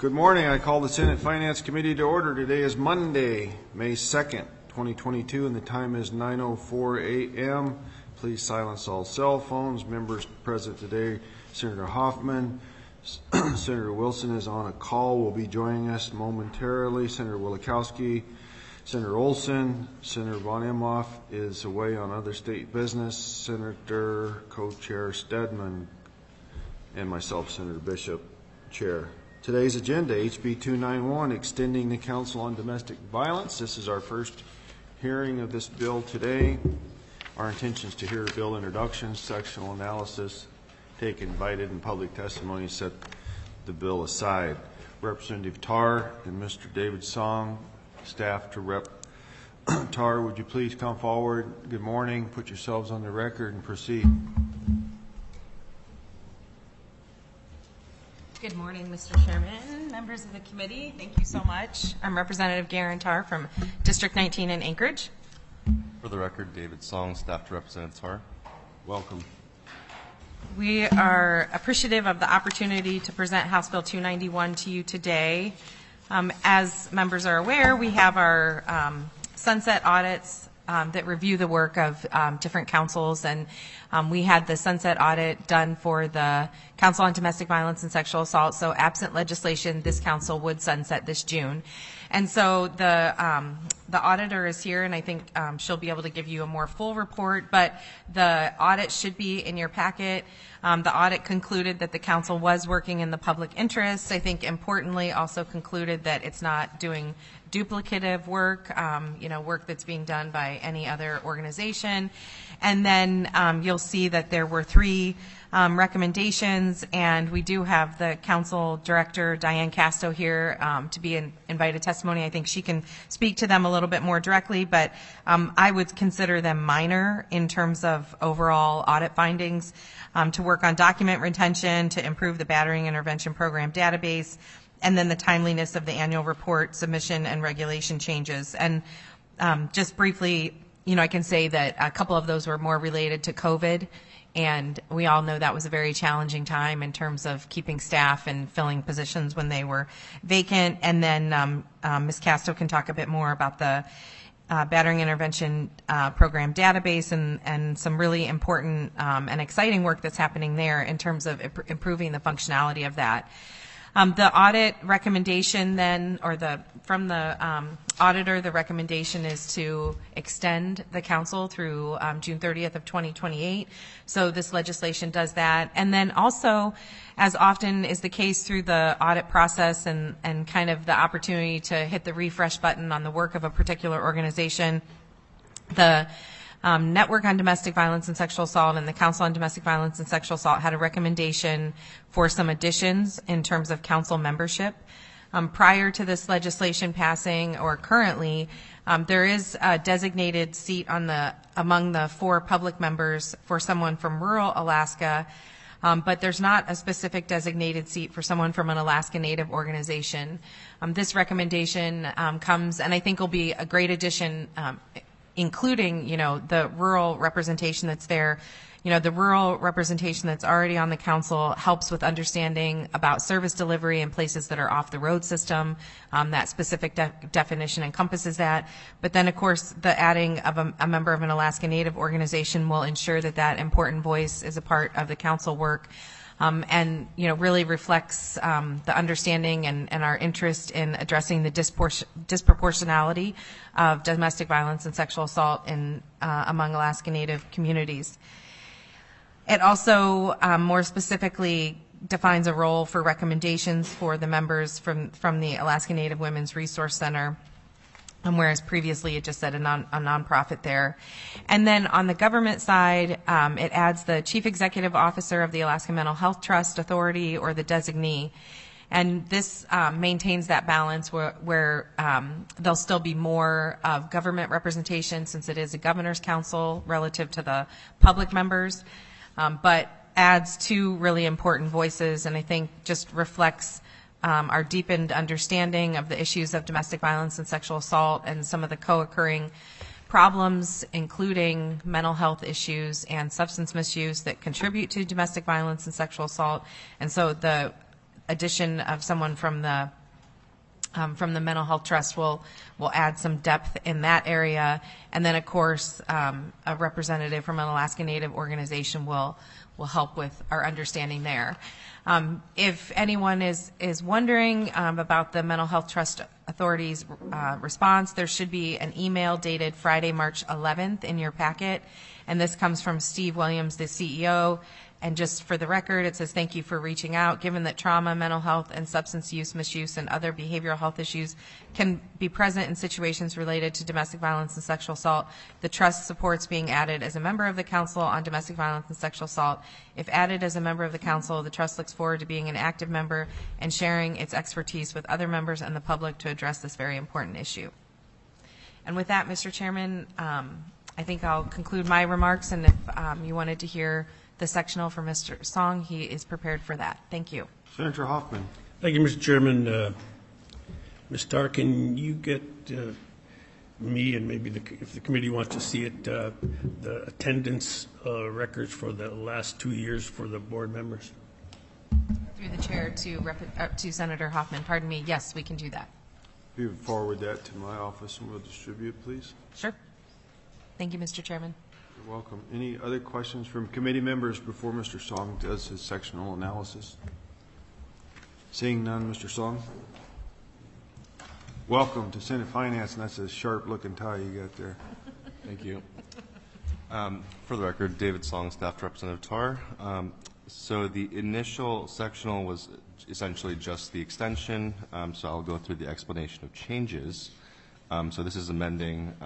Good morning. I call the Senate Finance Committee to order. Today is Monday, May 2nd, 2022, and the time is 9:04 a.m. Please silence all cell phones. Members present today, Senator Hoffman. Senator Wilson is on a call, will be joining us momentarily. Senator Wielechowski, Senator Olson, Senator Von Imhoff is away on other state business. Senator Co-Chair Stedman and myself, Senator Bishop, Chair. Today's agenda, HB 291, extending the Council on Domestic Violence. This is our first hearing of this bill today. Our intention is to hear bill introduction, sectional analysis, take invited and public testimony, set the bill aside. Representative Tarr and Mr. David Song, staff to Rep. Tarr, would you please come forward? Good morning. Put yourselves on the record and proceed. Good morning, Mr. Chairman, members of the committee. Thank you so much. I'm Representative Garen Tarr from District 19 in Anchorage. For the record, David Song, staff to Representative Tarr. Welcome. We are appreciative of the opportunity to present House Bill 291 to you today. As members are aware, we have our sunset audits that review the work of different councils, and we had the sunset audit done for the Council on Domestic Violence and Sexual Assault. So absent legislation, this council would sunset this June. And so the auditor is here, and I think she'll be able to give you a more full report, but the audit should be in your packet. The audit concluded that the council was working in the public interest. I think importantly also concluded that it's not doing duplicative work, work that's being done by any other organization. And then you'll see that there were three recommendations, and we do have the council director, Diane Casto, here to be invited testimony. I think she can speak to them a little bit more directly, but I would consider them minor in terms of overall audit findings, to work on document retention, to improve the battering intervention program database, and then the timeliness of the annual report submission and regulation changes. And just briefly, I can say that a couple of those were more related to COVID, and we all know that was a very challenging time in terms of keeping staff and filling positions when they were vacant. And then Ms. Casto can talk a bit more about the battering intervention program database and some really important and exciting work that's happening there in terms of improving the functionality of that. The audit recommendation then, from the auditor, the recommendation is to extend the council through June 30th of 2028. So this legislation does that. And then also, as often is the case through the audit process and kind of the opportunity to hit the refresh button on the work of a particular organization, the Network on Domestic Violence and Sexual Assault and the Council on Domestic Violence and Sexual Assault had a recommendation for some additions in terms of council membership. Prior to this legislation passing, or currently, there is a designated seat among the four public members for someone from rural Alaska, but there's not a specific designated seat for someone from an Alaska Native organization. This recommendation comes, and I think will be a great addition, including, the rural representation that's there. The rural representation that's already on the council helps with understanding about service delivery in places that are off the road system. That specific definition encompasses that. But then, of course, the adding of a member of an Alaska Native organization will ensure that that important voice is a part of the council work. And really reflects the understanding and our interest in addressing the disproportionality of domestic violence and sexual assault among Alaska Native communities. It also more specifically defines a role for recommendations for the members from the Alaska Native Women's Resource Center, whereas previously it just said a nonprofit there. And then on the government side, it adds the Chief Executive Officer of the Alaska Mental Health Trust Authority, or the designee. And this maintains that balance where there'll still be more of government representation, since it is a governor's council relative to the public members, but adds two really important voices, and I think just reflects our deepened understanding of the issues of domestic violence and sexual assault and some of the co-occurring problems, including mental health issues and substance misuse that contribute to domestic violence and sexual assault. And so the addition of someone from the from the Mental Health Trust will add some depth in that area. And then, of course, a representative from an Alaska Native organization will help with our understanding there. If anyone is wondering about the Mental Health Trust Authority's response, there should be an email dated Friday, March 11th in your packet. And this comes from Steve Williams, the CEO. And just for the record, it says, thank you for reaching out. Given that trauma, mental health, and substance use, misuse, and other behavioral health issues can be present in situations related to domestic violence and sexual assault, the Trust supports being added as a member of the Council on Domestic Violence and Sexual Assault. If added as a member of the Council, the Trust looks forward to being an active member and sharing its expertise with other members and the public to address this very important issue. And with that, Mr. Chairman, I think I'll conclude my remarks, and if you wanted to hear the sectional for Mr. Song, he is prepared for that. Thank you. Senator Hoffman. Thank you, Mr. Chairman. Ms. Starr, can you get me and maybe if the committee wants to see it, the attendance records for the last 2 years for the board members? Through the chair to Senator Hoffman. Pardon me. Yes, we can do that. If you would forward that to my office and we'll distribute, please. Sure. Thank you, Mr. Chairman. You're welcome. Any other questions from committee members before Mr. Song does his sectional analysis? Seeing none, Mr. Song. Welcome to Senate Finance, and that's a sharp-looking tie you got there. Thank you. For the record, David Song, Staff to Representative Tar. So the initial sectional was essentially just the extension, so I'll go through the explanation of changes. So this is amending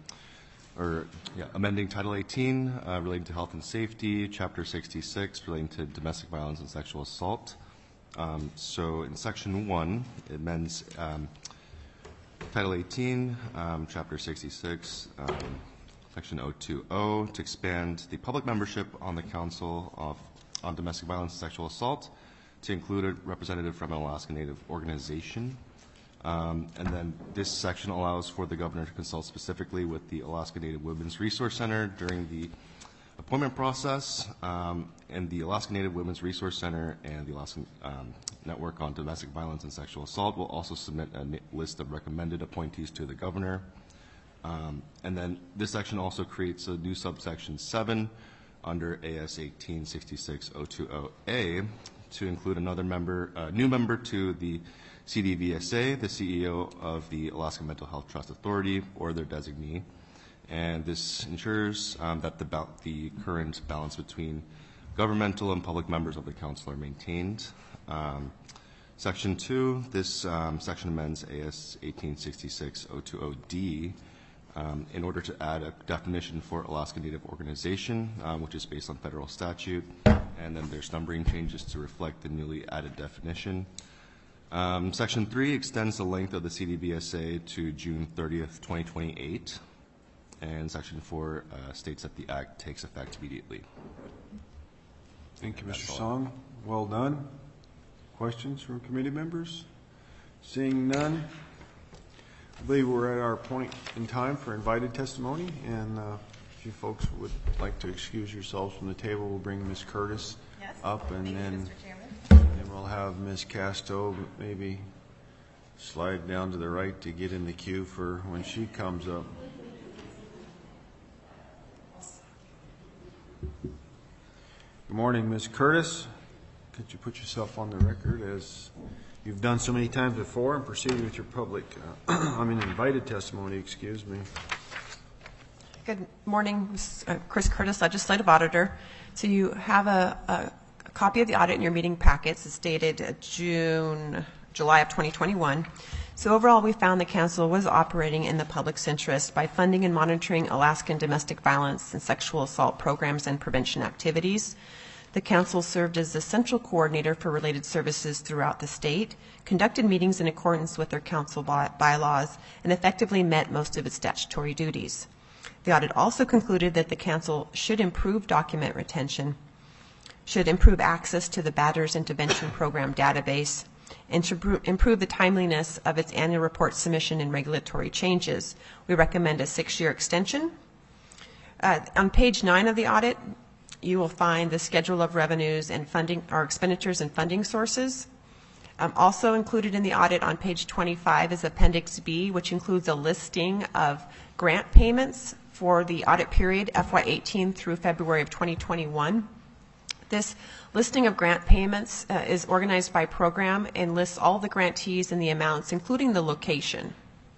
Title 18 relating to health and safety, Chapter 66 relating to domestic violence and sexual assault. So in Section 1, it amends Title 18, Chapter 66, Section 020 to expand the public membership on the Council on Domestic Violence and Sexual Assault to include a representative from an Alaska Native organization. And then this section allows for the governor to consult specifically with the Alaska Native Women's Resource Center during the appointment process. And the Alaska Native Women's Resource Center and the Alaska Network on Domestic Violence and Sexual Assault will also submit a list of recommended appointees to the governor. And then this section also creates a new subsection 7 under AS 1866-020A to include another member, new member to the CDVSA, the CEO of the Alaska Mental Health Trust Authority, or their designee. And this ensures that the current balance between governmental and public members of the council are maintained. Section 2, this section amends AS 1866-020D in order to add a definition for Alaska Native organization, which is based on federal statute. And then there's numbering changes to reflect the newly added definition. Section 3 extends the length of the CDVSA to June 30th, 2028. And Section 4 states that the Act takes effect immediately. Thank you, Mr. Song. Well done. Questions from committee members? Seeing none, I believe we're at our point in time for invited testimony. And if you folks would like to excuse yourselves from the table, we'll bring Ms. Curtis up, and then we'll have Ms. Casto maybe slide down to the right to get in the queue for when she comes up. Good morning, Ms. Curtis. Could you put yourself on the record as you've done so many times before and proceed with your invited testimony, excuse me. Good morning, Chris Curtis, Legislative Auditor. So you have a copy of the audit in your meeting packets. It's dated July of 2021. So overall, we found the council was operating in the public's interest by funding and monitoring Alaskan domestic violence and sexual assault programs and prevention activities. The council served as the central coordinator for related services throughout the state, conducted meetings in accordance with their council bylaws, and effectively met most of its statutory duties. The audit also concluded that the council should improve document retention, should improve access to the Batters Intervention Program database, and should improve the timeliness of its annual report submission and regulatory changes. We recommend a 6-year extension. On page 9 of the audit, you will find the schedule of revenues and funding, or expenditures and funding sources. Also included in the audit on page 25 is Appendix B, which includes a listing of grant payments for the audit period FY18 through February of 2021. This listing of grant payments is organized by program and lists all the grantees and the amounts, including the location.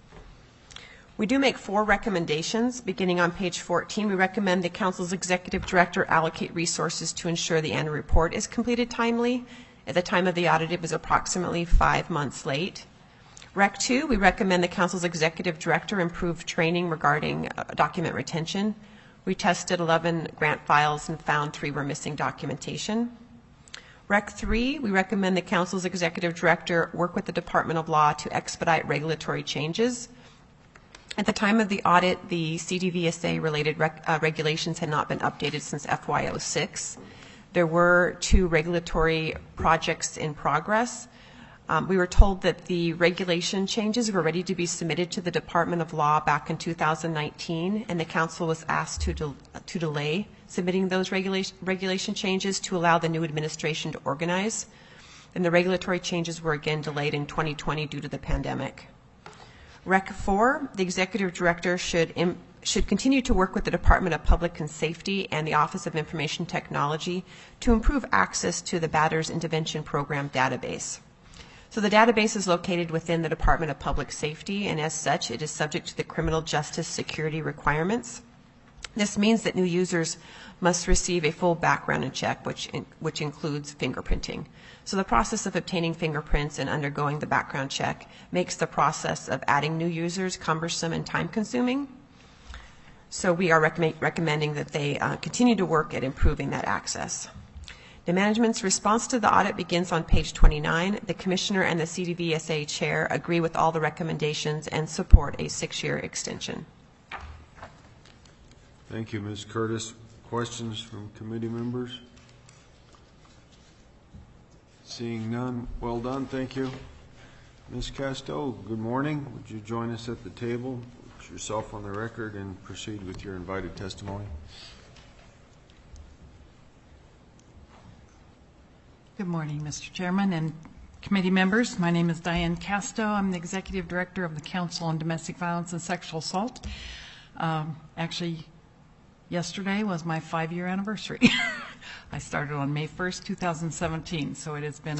We do make 4 recommendations. Beginning on page 14, we recommend the Council's Executive Director allocate resources to ensure the annual report is completed timely. At the time of the audit, it was approximately 5 months late. Rec 2, we recommend the Council's Executive Director improve training regarding document retention. We tested 11 grant files and found 3 were missing documentation. Rec 3, we recommend the Council's Executive Director work with the Department of Law to expedite regulatory changes. At the time of the audit, the CDVSA-related regulations had not been updated since FY06. There were 2 regulatory projects in progress. We were told that the regulation changes were ready to be submitted to the Department of Law back in 2019, and the Council was asked to delay submitting those regulation changes to allow the new administration to organize. And the regulatory changes were again delayed in 2020 due to the pandemic. Rec 4, the Executive Director should continue to work with the Department of Public and Safety and the Office of Information Technology to improve access to the Batters Intervention Program database. So the database is located within the Department of Public Safety, and as such, it is subject to the criminal justice security requirements. This means that new users must receive a full background check, which includes fingerprinting. So the process of obtaining fingerprints and undergoing the background check makes the process of adding new users cumbersome and time-consuming. So we are recommending that they continue to work at improving that access. The management's response to the audit begins on page 29. The Commissioner and the CDVSA Chair agree with all the recommendations and support a 6-year extension. Thank you, Ms. Curtis. Questions from committee members? Seeing none, well done, thank you. Ms. Casto, good morning. Would you join us at the table, put yourself on the record, and proceed with your invited testimony? Good morning, Mr. Chairman and committee members. My name is Diane Casto. I'm the Executive Director of the Council on Domestic Violence and Sexual Assault. Actually, yesterday was my 5-year anniversary. I started on May 1st, 2017, so it has been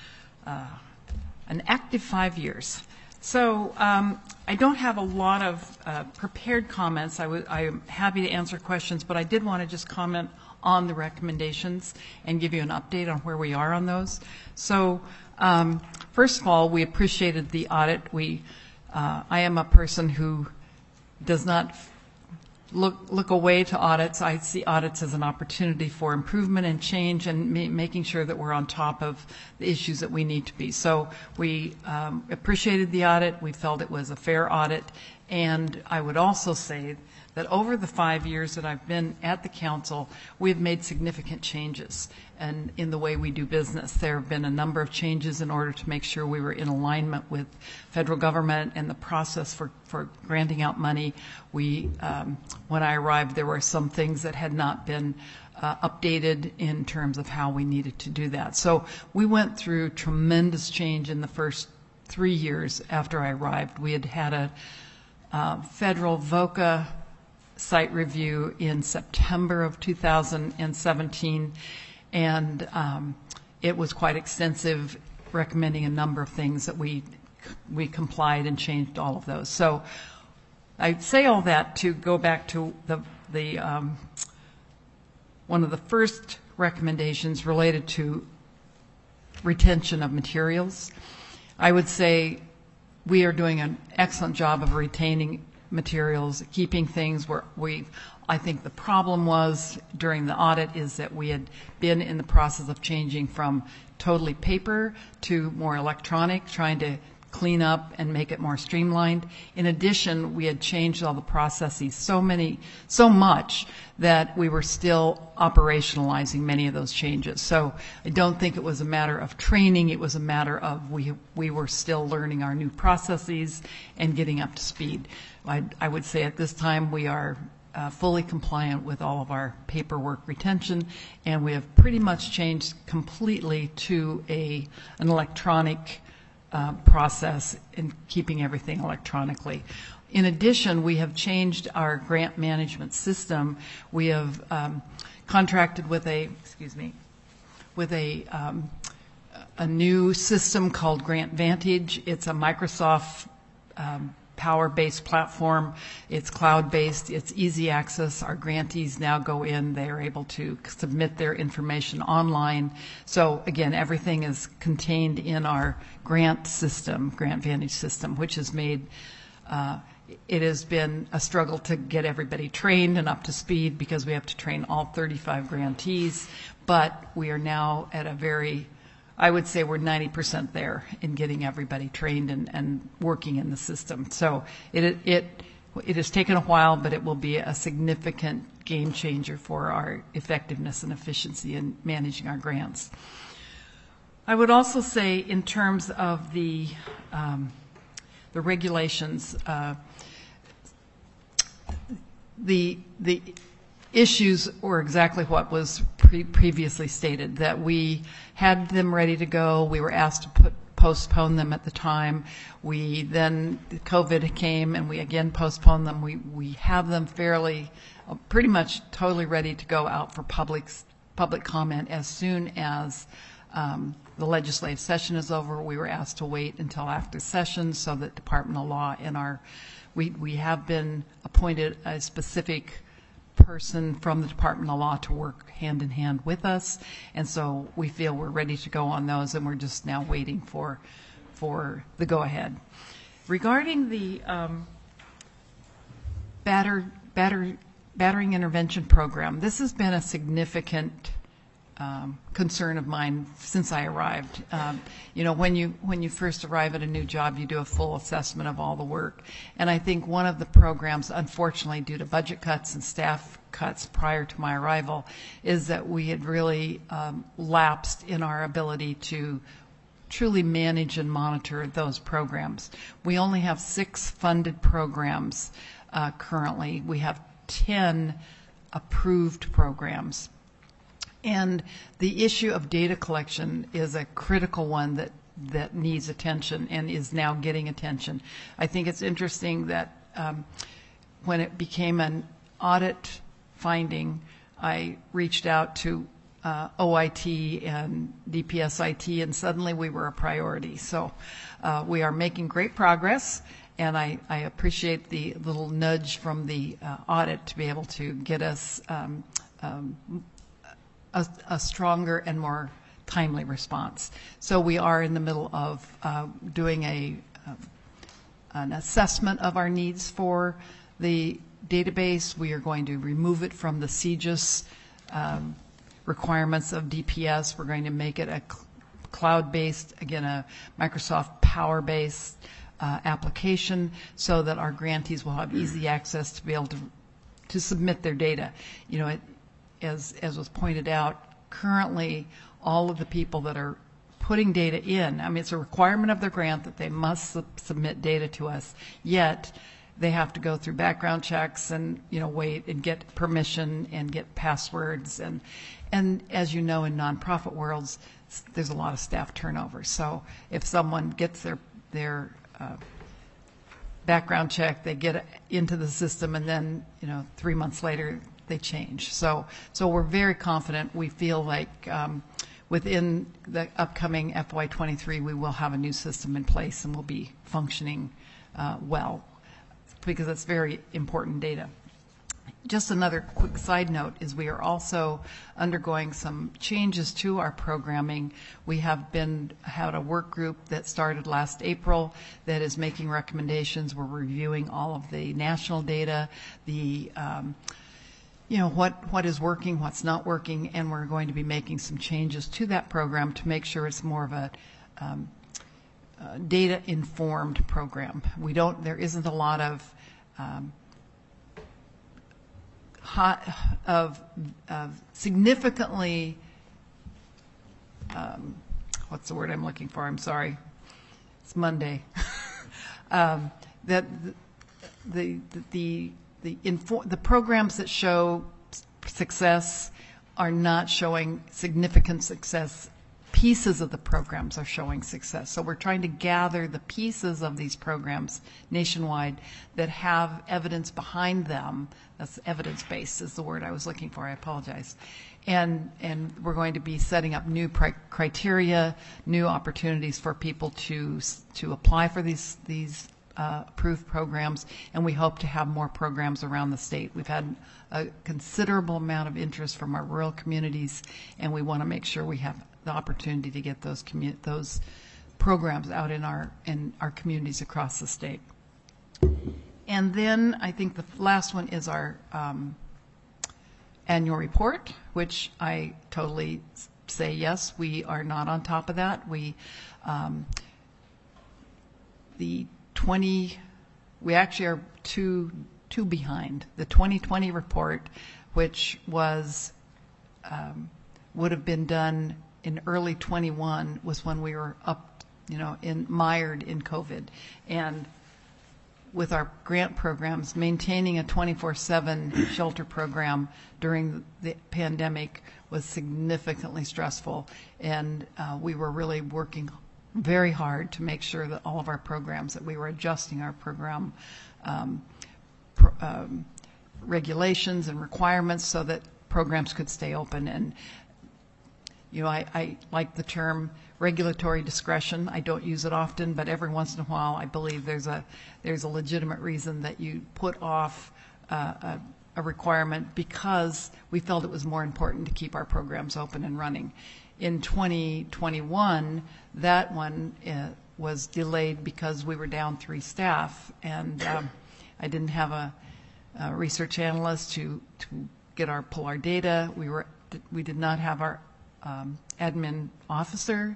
an active 5 years. So I don't have a lot of prepared comments. I am happy to answer questions, but I did want to just comment on the recommendations and give you an update on where we are on those. So first of all, we appreciated the audit. I am a person who does not look away to audits. I see audits as an opportunity for improvement and change and making sure that we're on top of the issues that we need to be. So we appreciated the audit. We felt it was a fair audit. And I would also say that over the 5 years that I've been at the council, we've made significant changes and in the way we do business. There have been a number of changes in order to make sure we were in alignment with federal government and the process for granting out money. When I arrived, there were some things that had not been updated in terms of how we needed to do that. So we went through tremendous change in the first 3 years after I arrived. We had had a federal VOCA site review in September of 2017, and it was quite extensive, recommending a number of things that we complied and changed all of those. So I say all that to go back to one of the first recommendations related to retention of materials. I would say we are doing an excellent job of retaining materials, keeping things where I think the problem was during the audit is that we had been in the process of changing from totally paper to more electronic, trying to clean up and make it more streamlined. In addition, we had changed all the processes so much that we were still operationalizing many of those changes. So I don't think it was a matter of training, it was a matter of we were still learning our new processes and getting up to speed. I would say at this time we are fully compliant with all of our paperwork retention, and we have pretty much changed completely to an electronic process in keeping everything electronically. In addition, we have changed our grant management system. We have contracted with a new system called Grant Vantage. It's a Microsoft Power-based platform. It's cloud-based. It's easy access. Our grantees now go in. They are able to submit their information online. So again, everything is contained in our grant system, Grant Vantage system, which has made it has been a struggle to get everybody trained and up to speed because we have to train all 35 grantees. But we are now at I would say we're 90% there in getting everybody trained and working in the system. So it has taken a while, but it will be a significant game changer for our effectiveness and efficiency in managing our grants. I would also say in terms of the regulations, the issues were exactly what was previously stated, that we had them ready to go. We were asked to postpone them at the time. Then COVID came and we again postponed them. We have them pretty much totally ready to go out for public comment as soon as the legislative session is over. We were asked to wait until after session so that Department of Law we have been appointed a specific person from the Department of Law to work hand in hand with us, and so we feel we're ready to go on those, and we're just now waiting for the go-ahead. Regarding the battering intervention program, this has been a significant concern of mine since I arrived. When you first arrive at a new job, you do a full assessment of all the work. And I think one of the programs, unfortunately, due to budget cuts and staff cuts prior to my arrival, is that we had really lapsed in our ability to truly manage and monitor those programs. We only have 6 funded programs currently. We have 10 approved programs. And the issue of data collection is a critical one that needs attention and is now getting attention. I think it's interesting that when it became an audit finding, I reached out to OIT and DPSIT, and suddenly we were a priority. So we are making great progress, and I appreciate the little nudge from the audit to be able to get us a stronger and more timely response. So we are in the middle of doing an assessment of our needs for the database. We are going to remove it from the CGIS requirements of DPS. We're going to make it a cloud-based, again, a Microsoft Power-based application so that our grantees will have easy access to be able to submit their data. As was pointed out, currently all of the people that are putting data in, it's a requirement of their grant that they must submit data to us, yet they have to go through background checks and wait and get permission and get passwords, and as you know, in nonprofit worlds there's a lot of staff turnover. So if someone gets their background check, they get into the system, and then 3 months later they change. So we're very confident. We feel like within the upcoming FY23 we will have a new system in place and will be functioning well, because it's very important data. Just another quick side note is we are also undergoing some changes to our programming. We have had a work group that started last April that is making recommendations. We're reviewing all of the national data, the what is working, what's not working, and we're going to be making some changes to that program to make sure it's more of a data-informed program. There isn't a lot of significantly what's the word I'm looking for? I'm sorry. It's Monday. That the the programs that show success are not showing significant success. Pieces of the programs are showing success. So we're trying to gather the pieces of these programs nationwide that have evidence behind them. That's evidence-based is the word I was looking for. I apologize. And we're going to be setting up new criteria, new opportunities for people to apply for these approved programs, and we hope to have more programs around the state. We've had a considerable amount of interest from our rural communities, and we want to make sure we have the opportunity to get those programs out in our communities across the state. And then I think the last one is our annual report, which I totally say yes, we are not on top of that. We actually are two behind. The 2020 report, which was would have been done in early 21, was when we were up, mired in COVID. And with our grant programs, maintaining a 24/7 shelter program during the pandemic was significantly stressful. And we were really working very hard to make sure that all of our programs, that we were adjusting our program regulations and requirements so that programs could stay open. And I like the term regulatory discretion. I don't use it often, but every once in a while I believe there's a legitimate reason that you put off a requirement because we felt it was more important to keep our programs open and running. In 2021, that one was delayed because we were down 3 staff, and I didn't have a research analyst to pull our data. We did not have our admin officer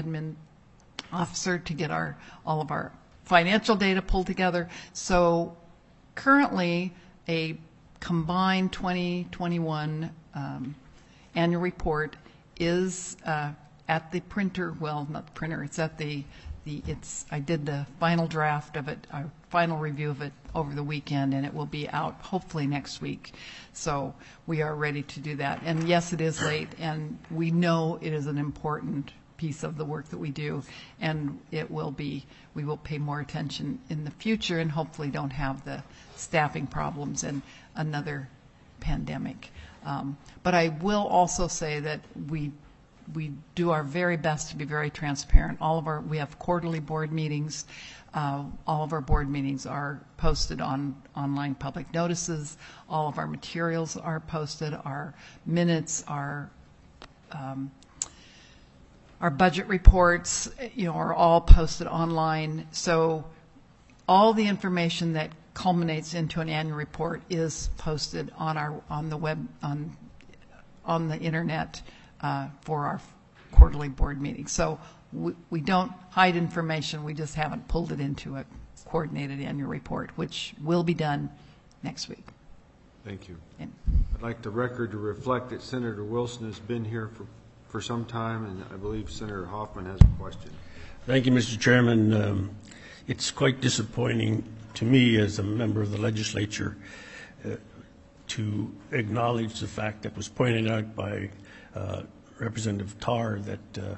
to get all of our financial data pulled together. So currently, a combined 2021 annual report is at the printer. Well, not the printer. It's at I did the final draft of it, our final review of it over the weekend, and it will be out hopefully next week. So we are ready to do that. And yes, it is late, and we know it is an important piece of the work that we do, and we will pay more attention in the future and hopefully don't have the staffing problems and another pandemic. But I will also say that we do our very best to be very transparent. We have quarterly board meetings. All of our board meetings are posted on online public notices. All of our materials are posted. Our minutes, our budget reports, are all posted online. So all the information that culminates into an annual report is posted on the web on the internet for our quarterly board meeting. So we don't hide information. We just haven't pulled it into a coordinated annual report, which will be done next week. Thank you. I'd like the record to reflect that Senator Wilson has been here for some time, and I believe Senator Hoffman has a question. Thank you, Mr. Chairman. It's quite disappointing to me as a member of the legislature to acknowledge the fact that was pointed out by Representative Tarr that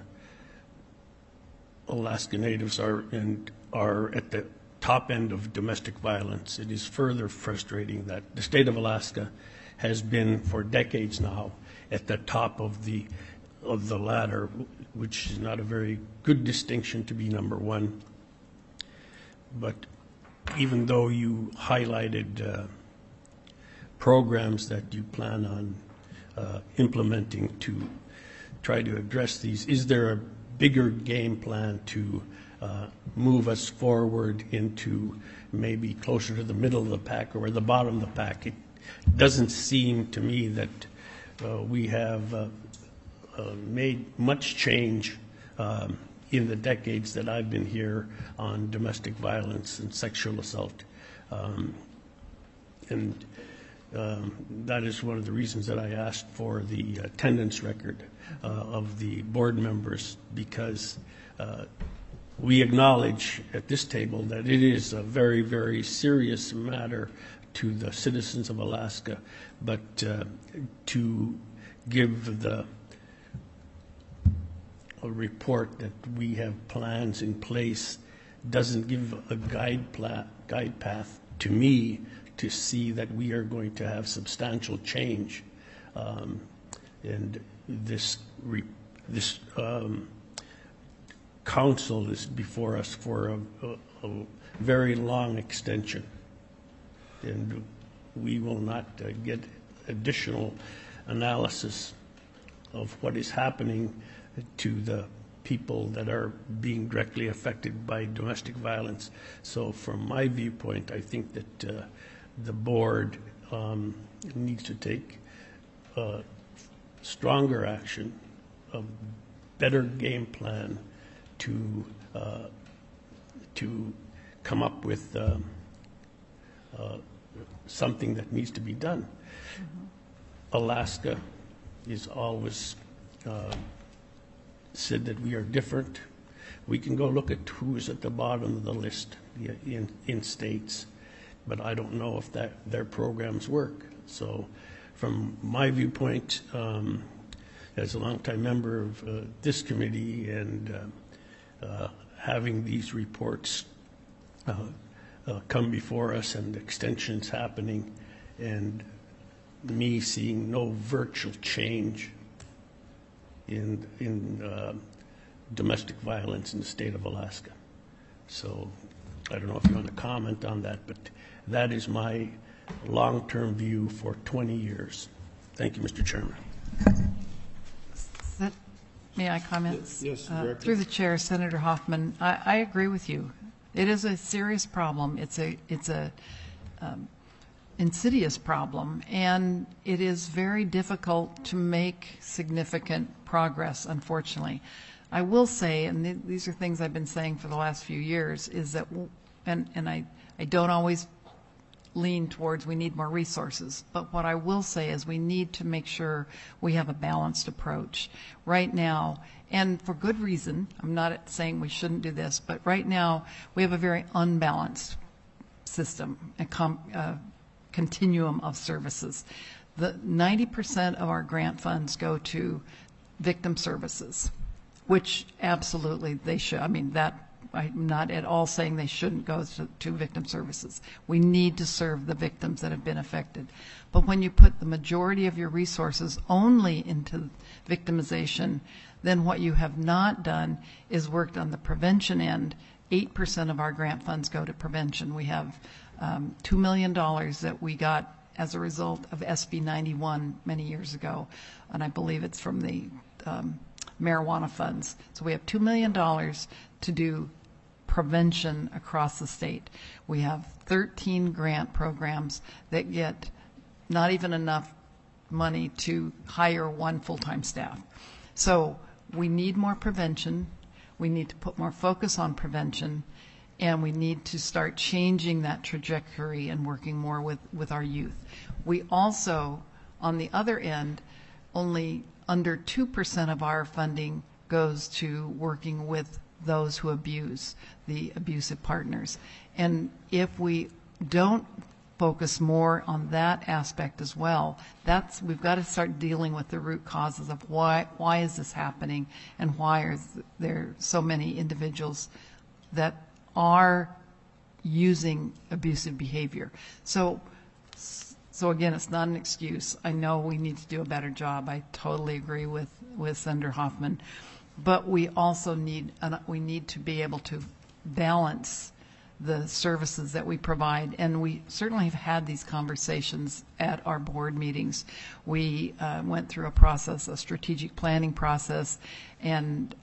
Alaska Natives are at the top end of domestic violence. It is further frustrating that the state of Alaska has been for decades now at the top of the ladder, which is not a very good distinction to be number one. But even though you highlighted programs that you plan on implementing to try to address these, is there a bigger game plan to move us forward into maybe closer to the middle of the pack or the bottom of the pack? It doesn't seem to me that we have made much change in the decades that I've been here on domestic violence and sexual assault. And that is one of the reasons that I asked for the attendance record of the board members, because we acknowledge at this table that it is a very, very serious matter to the citizens of Alaska, but to give a report that we have plans in place doesn't give a guide path to me to see that we are going to have substantial change. And this council is before us for a very long extension. And we will not get additional analysis of what is happening to the people that are being directly affected by domestic violence. So from my viewpoint, I think that the board needs to take stronger action, a better game plan to come up with something that needs to be done. Alaska is always said that we are different. We can go look at who's at the bottom of the list in states, but I don't know if their programs work. So from my viewpoint, as a longtime member of this committee and having these reports come before us and extensions happening and me seeing no virtual change in domestic violence in the state of Alaska. So I don't know if you want to comment on that, but that is my long-term view for 20 years. Thank you, Mr. Chairman. May I comment? Yes, Director. Through the chair, Senator Hoffman, I agree with you. It is a serious problem. It's a insidious problem, and it is very difficult to make significant progress, unfortunately. I will say, and these are things I've been saying for the last few years, is that, and I don't always lean towards we need more resources, but what I will say is we need to make sure we have a balanced approach. Right now, and for good reason, I'm not saying we shouldn't do this, but right now we have a very unbalanced system, a continuum of services. The 90% of our grant funds go to victim services, which absolutely they should. I mean, that I'm not at all saying they shouldn't go to victim services. We need to serve the victims that have been affected. But when you put the majority of your resources only into victimization, then what you have not done is worked on the prevention end. 8% of our grant funds go to prevention. We have $2 million that we got as a result of SB 91 many years ago, and I believe it's from the marijuana funds. So we have $2 million to do prevention across the state. We have 13 grant programs that get not even enough money to hire one full-time staff. So we need more prevention. We need to put more focus on prevention, and we need to start changing that trajectory and working more with our youth. We also, on the other end, only under 2% of our funding goes to working with those who abuse, the abusive partners. And if we don't focus more on that aspect as well, we've got to start dealing with the root causes of why is this happening, and why are there so many individuals that are using abusive behavior. So again, it's not an excuse. I know we need to do a better job. I totally agree with Senator Hoffman. But we also need to be able to balance the services that we provide, and we certainly have had these conversations at our board meetings. We went through a strategic planning process, and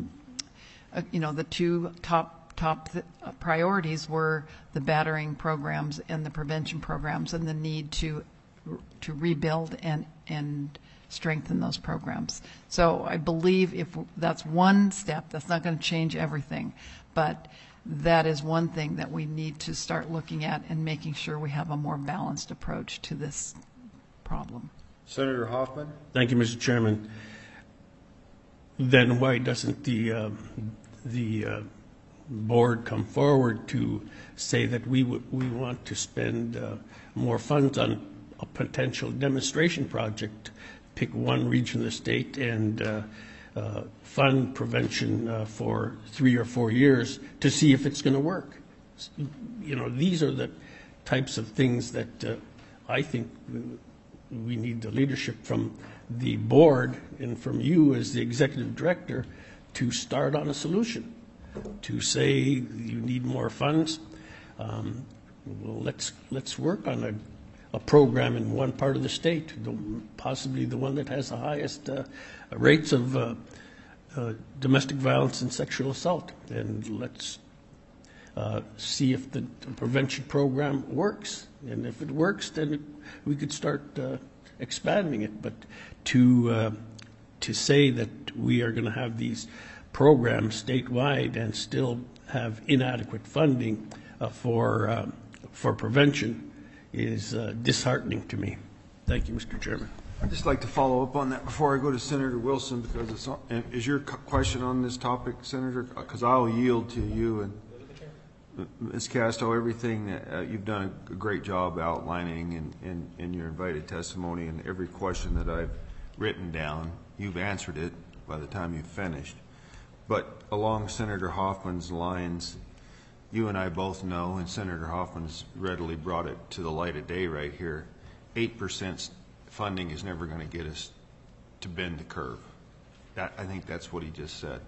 the two top priorities were the battering programs and the prevention programs, and the need to rebuild and strengthen those programs. So I believe if that's one step, that's not going to change everything, but that is one thing that we need to start looking at and making sure we have a more balanced approach to this problem. Senator Hoffman? Thank you, Mr. Chairman. Then why doesn't the board come forward to say that we want to spend more funds on a potential demonstration project, pick one region of the state and fund prevention for 3 or 4 years to see if it's going to work. You know, these are the types of things that I think we need the leadership from the board and from you as the executive director to start on a solution, to say you need more funds. Well, let's work on a program in one part of the state, possibly the one that has the highest rates of domestic violence and sexual assault, and let's see if the prevention program works. And if it works, then we could start expanding it. But to say that we are going to have these programs statewide and still have inadequate funding for prevention is disheartening to me. Thank you, Mr. Chairman. I'd just like to follow up on that before I go to Senator Wilson, because it's on, is your question on this topic, Senator? Because I'll yield to you and Ms. Casto. Everything that you've done a great job outlining in your invited testimony, and every question that I've written down, you've answered it by the time you've finished. But along Senator Hoffman's lines, you and I both know, and Senator Hoffman's readily brought it to the light of day right here, 8% funding is never going to get us to bend the curve. I think that's what he just said.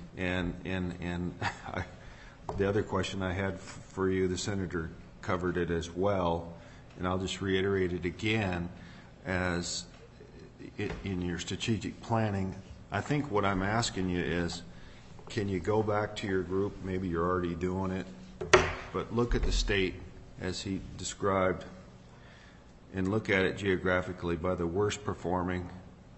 And the other question I had for you, the Senator covered it as well, and I'll just reiterate it again, as in your strategic planning, I think what I'm asking you is, can you go back to your group, maybe you're already doing it, but look at the state as he described and look at it geographically by the worst performing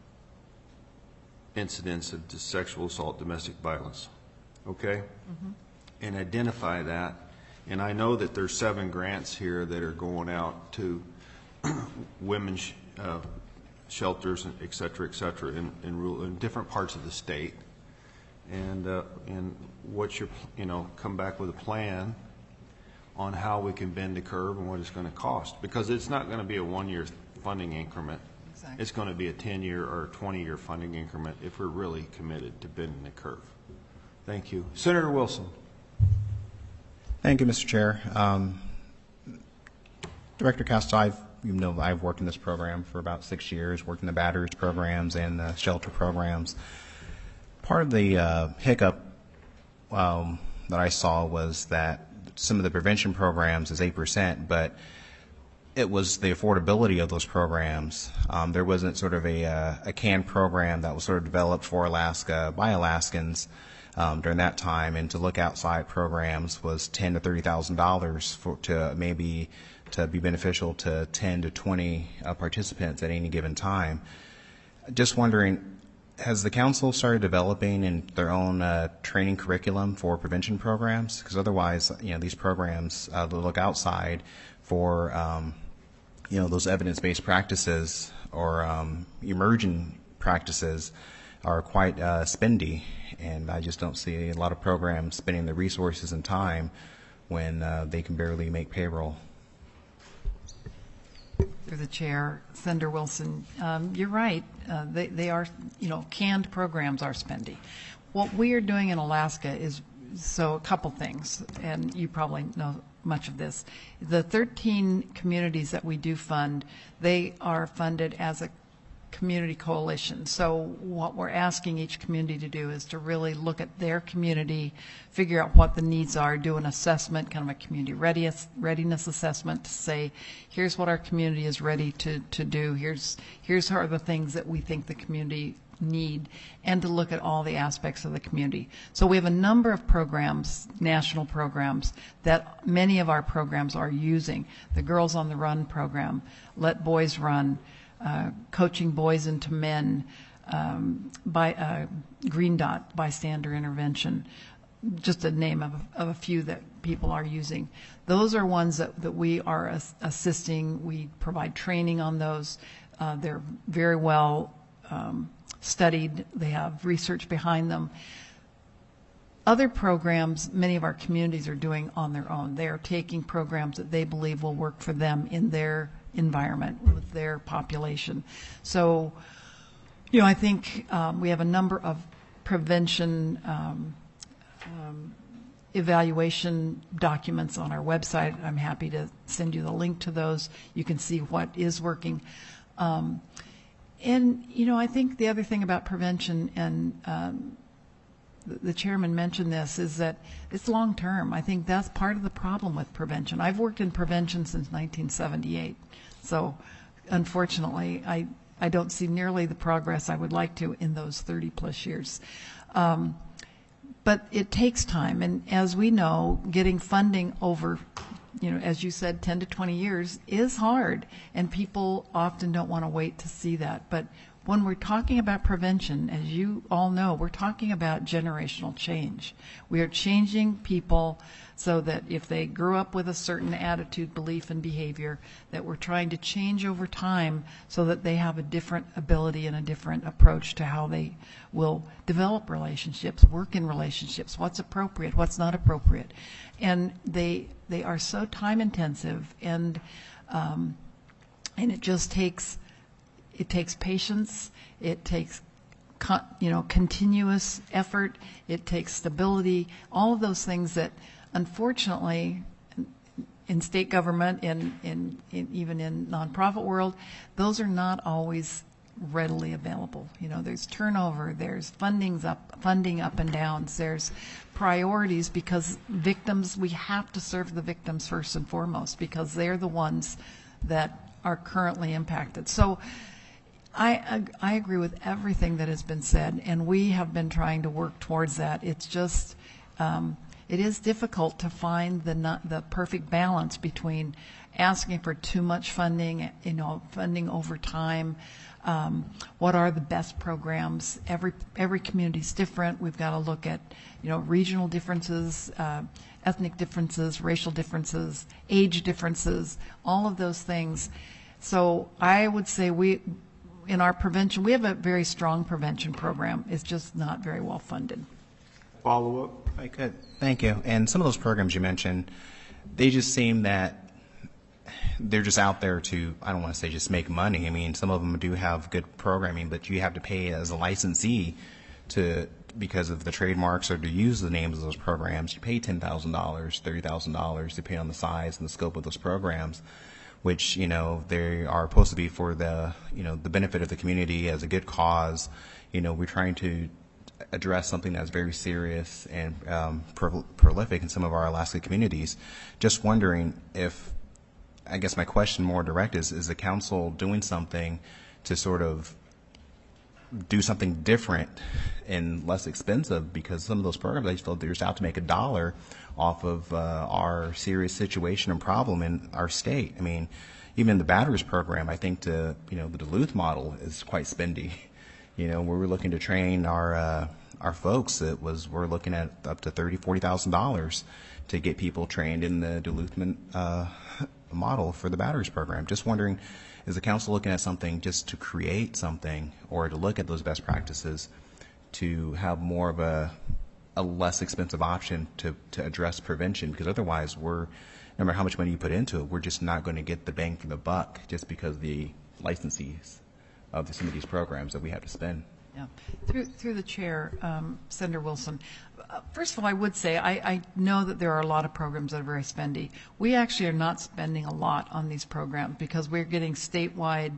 incidents of sexual assault, domestic violence, okay? Mm-hmm. And identify that. And I know that there's 7 grants here that are going out to women's shelters, et cetera, in different parts of the state. And what you're, come back with a plan on how we can bend the curve and what it's going to cost. Because it's not going to be a 1-year funding increment. Exactly. It's going to be a 10-year or 20-year funding increment if we're really committed to bending the curve. Thank you. Senator Wilson. Thank you, Mr. Chair. Director Casto, I've worked in this program for about 6 years, worked in the batteries programs and the shelter programs. Part of the hiccup that I saw was that some of the prevention programs is 8%, but it was the affordability of those programs. There wasn't sort of a canned program that was sort of developed for Alaska by Alaskans during that time, and to look outside programs was $10,000 to $30,000 to be beneficial to 10 to 20 participants at any given time. Just wondering, has the council started developing in their own training curriculum for prevention programs? Because otherwise, these programs that look outside for, those evidence-based practices or emerging practices are quite spendy, and I just don't see a lot of programs spending the resources and time when they can barely make payroll. Through the chair, Senator Wilson, you're right. They are, canned programs are spendy. What we are doing in Alaska is, a couple things, and you probably know much of this. The 13 communities that we do fund, they are funded as a community coalition. So what we're asking each community to do is to really look at their community, figure out what the needs are, do an assessment, kind of a community readiness assessment to say, here's what our community is ready to do, here's are the things that we think the community need, and to look at all the aspects of the community. So we have a number of programs, national programs, that many of our programs are using. The Girls on the Run program, Let Boys Run, Coaching Boys into Men, by Green Dot, Bystander Intervention, just a name of a few that people are using. Those are ones that we are assisting. We provide training on those. They're very well studied. They have research behind them. Other programs, many of our communities are doing on their own. They are taking programs that they believe will work for them in their environment with their population. So, I think we have a number of prevention evaluation documents on our website. I'm happy to send you the link to those. You can see what is working. And, I think the other thing about prevention, and the chairman mentioned this, is that it's long term. I think that's part of the problem with prevention. I've worked in prevention since 1978. So unfortunately, I don't see nearly the progress I would like to in those 30 plus years. But it takes time. And as we know, getting funding over, as you said, 10 to 20 years is hard. And people often don't want to wait to see that. But when we're talking about prevention, as you all know, we're talking about generational change. We are changing people so that if they grew up with a certain attitude, belief, and behavior, that we're trying to change over time so that they have a different ability and a different approach to how they will develop relationships, work in relationships, what's appropriate, what's not appropriate. And they are so time intensive, and it just takes patience, it takes continuous effort, it takes stability, all of those things that unfortunately in state government and even in nonprofit world, those are not always readily available. There's turnover, there's funding up and downs, there's priorities, because victims, we have to serve the victims first and foremost, because they're the ones that are currently impacted. So I agree with everything that has been said, and we have been trying to work towards that. It's just, it is difficult to find the perfect balance between asking for too much funding, funding over time. What are the best programs? Every community is different. We've got to look at, regional differences, ethnic differences, racial differences, age differences, all of those things. So I would say in our prevention, we have a very strong prevention program. It's just not very well funded. Follow up? I could. Thank you. And some of those programs you mentioned, they just seem that they're just out there to, I don't want to say just make money. I mean, some of them do have good programming, but you have to pay as a licensee because of the trademarks or to use the names of those programs. You pay $10,000, $30,000, depending on the size and the scope of those programs, which, they are supposed to be for the benefit of the community as a good cause. We're trying to address something that's very serious and prolific in some of our Alaska communities. Just wondering if, I guess my question more direct is the council doing something to sort of do something different and less expensive, because some of those programs, I feel they're just out to make $1 off of our serious situation and problem in our state. I mean, even the batteries program, I think the Duluth model is quite spendy. We're looking to train our folks. We're looking at up to $30,000-$40,000 to get people trained in the Duluth model for the batteries program. Just wondering, is the council looking at something just to create something, or to look at those best practices to have more of a less expensive option to address prevention? Because otherwise, no matter how much money you put into it, we're just not going to get the bang for the buck just because of the licensees of some of these programs that we have to spend. Yeah. Through the chair, Senator Wilson, first of all, I would say I know that there are a lot of programs that are very spendy. We actually are not spending a lot on these programs because we're getting statewide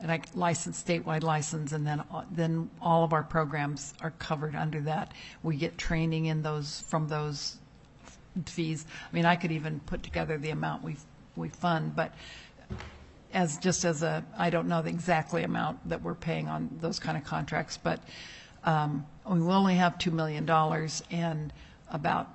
license, and then all of our programs are covered under that. We get training in from those fees. I mean, I could even put together the amount we fund, but I don't know the exactly amount that we're paying on those kind of contracts, but we will only have $2 million, and about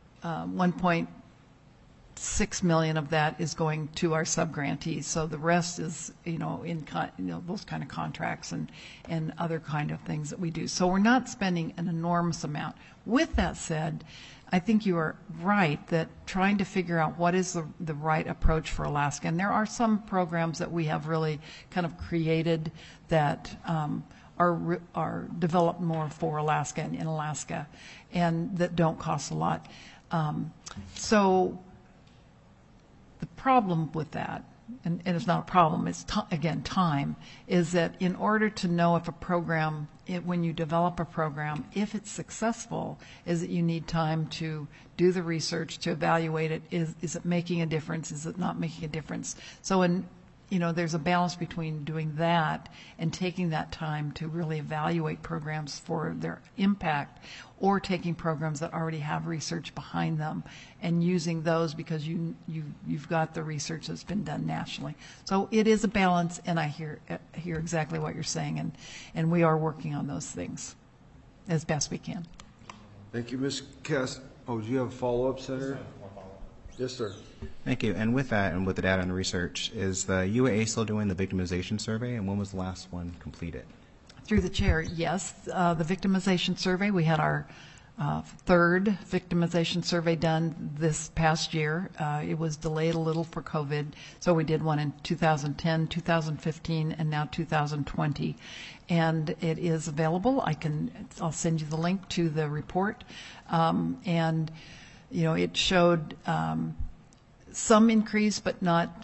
$1.6 million of that is going to our subgrantees. So the rest is, in those kind of contracts and other kind of things that we do. So we're not spending an enormous amount. With that said, I think you are right that trying to figure out what is the right approach for Alaska, and there are some programs that we have really kind of created that are developed more for Alaska and in Alaska, and that don't cost a lot. So the problem with that, and it's not a problem, it's again time, is that in order to know if a program, when you develop a program, if it's successful, is that you need time to do the research, to evaluate it. Is it making a difference? Is it not making a difference? So there's a balance between doing that and taking that time to really evaluate programs for their impact, or taking programs that already have research behind them and using those because you've got the research that's been done nationally. So it is a balance, and I hear exactly what you're saying, and we are working on those things as best we can. Thank you, Ms. Cass. Oh, do you have a follow-up, Senator? Yes, sir. Thank you. And with that, and with the data and research, is the UAA still doing the victimization survey, and when was the last one completed? Through the chair, yes. The victimization survey, we had our third victimization survey done this past year. It was delayed a little for COVID, so we did one in 2010, 2015, and now 2020. And it is available. I'll send you the link to the report. And it showed some increase, but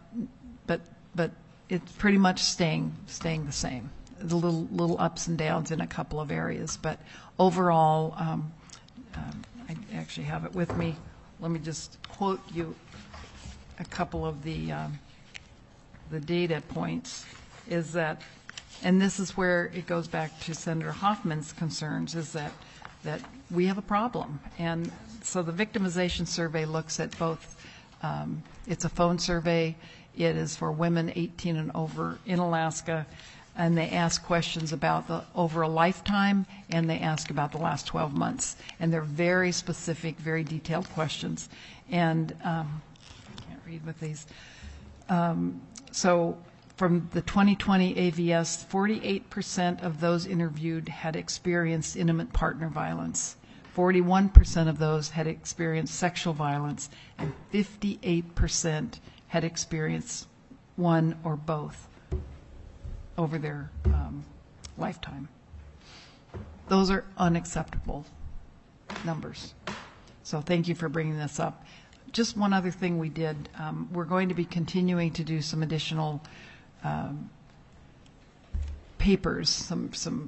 it's pretty much staying the same. The little ups and downs in a couple of areas, but overall, I actually have it with me. Let me just quote you a couple of the data points. Is that, and this is where it goes back to Senator Hoffman's concerns, is that we have a problem, and so the victimization survey looks at both. It's a phone survey. It is for women 18 and over in Alaska. And they ask questions about over a lifetime, and they ask about the last 12 months. And they're very specific, very detailed questions. And I can't read with these. So from the 2020 AVS, 48% of those interviewed had experienced intimate partner violence. 41% of those had experienced sexual violence, and 58% had experienced one or both over their lifetime. Those are unacceptable numbers. So thank you for bringing this up. Just one other thing we did, we're going to be continuing to do some additional papers, some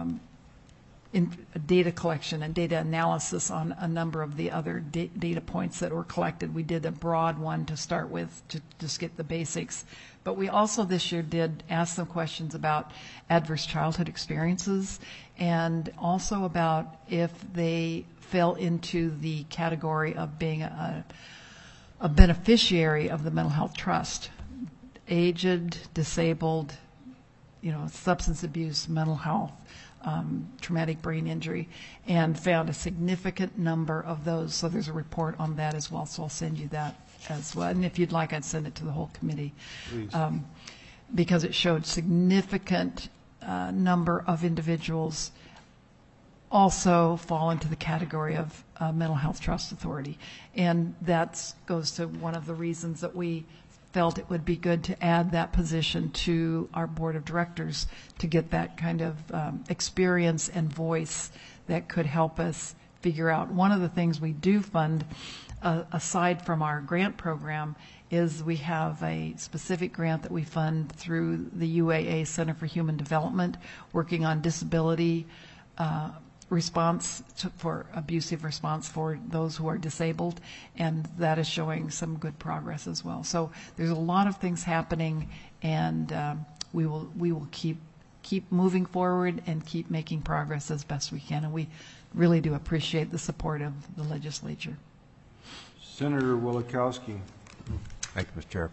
data collection and data analysis on a number of the other data points that were collected. We did a broad one to start with to just get the basics. But we also this year did ask them questions about adverse childhood experiences, and also about if they fell into the category of being a beneficiary of the mental health trust. Aged, disabled, substance abuse, mental health, traumatic brain injury, and found a significant number of those. So there's a report on that as well, so I'll send you that as well. And if you'd like, I'd send it to the whole committee. Because it showed significant number of individuals also fall into the category of Mental Health Trust Authority. And that goes to one of the reasons that we felt it would be good to add that position to our board of directors to get that kind of experience and voice that could help us figure out. One of the things we do fund, aside from our grant program, is we have a specific grant that we fund through the UAA Center for Human Development, working on disability response for abusive response for those who are disabled, and that is showing some good progress as well. So there's a lot of things happening, and we will keep moving forward and keep making progress as best we can, and we really do appreciate the support of the legislature. Senator Wielechowski. Thank you, Mr. Chair.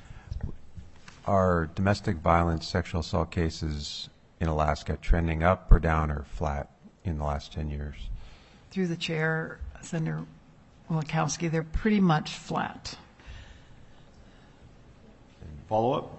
Are domestic violence, sexual assault cases in Alaska trending up or down or flat in the last 10 years? Through the chair, Senator Wielechowski, they're pretty much flat. Follow-up?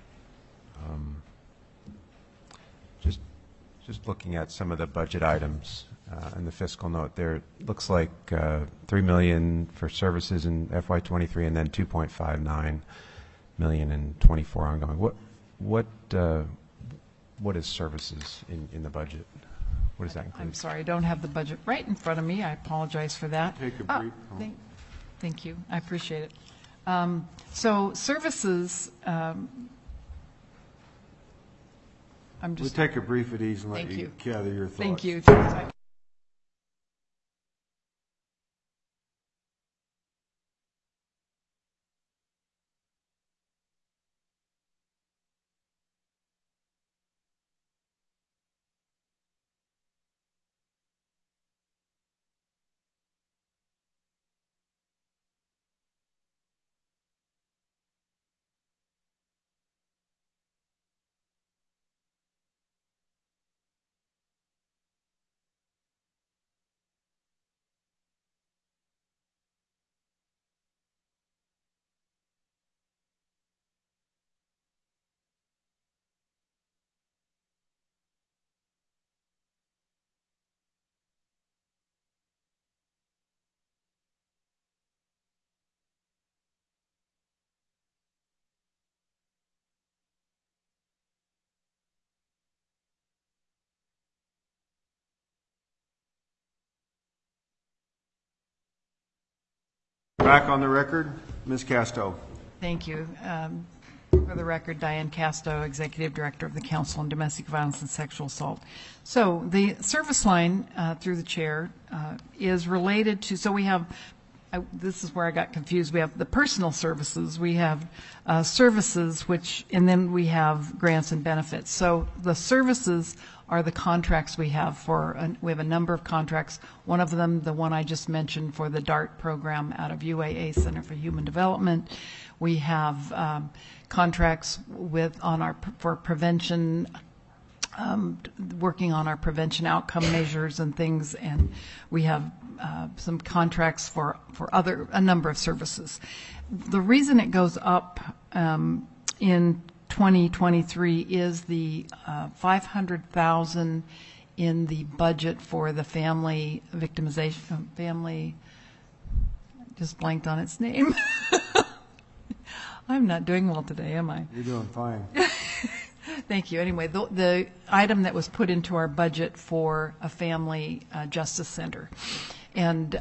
Just looking at some of the budget items in the fiscal note there, it looks like $3 million for services in FY23 and then $2.59 million in 24 ongoing. what is services in the budget? What does that include? I'm sorry, I don't have the budget right in front of me. I apologize for that. Take a brief. Thank you. I appreciate it. So services, I'm We'll just. take a brief at ease and let Thank you you. gather your thoughts. Thank you. Back on the record, Ms. Casto. Thank you. For the record, Diane Casto, Executive Director of the Council on Domestic Violence and Sexual Assault. So the service line, through the chair, is related to, so we have, this is where I got confused. We have the personal services, we have services, and then we have grants and benefits. So the services are the contracts we have we have a number of contracts. One of them, the one I just mentioned for the DART program out of UAA, Center for Human Development. We have contracts for prevention, working on our prevention outcome measures and things, and we have some contracts for a number of services. The reason it goes up in 2023 is the $500,000 in the budget for the family victimization, just blanked on its name. I'm not doing well today, am I? You're doing fine. Thank you. Anyway, the item that was put into our budget for a family justice center. And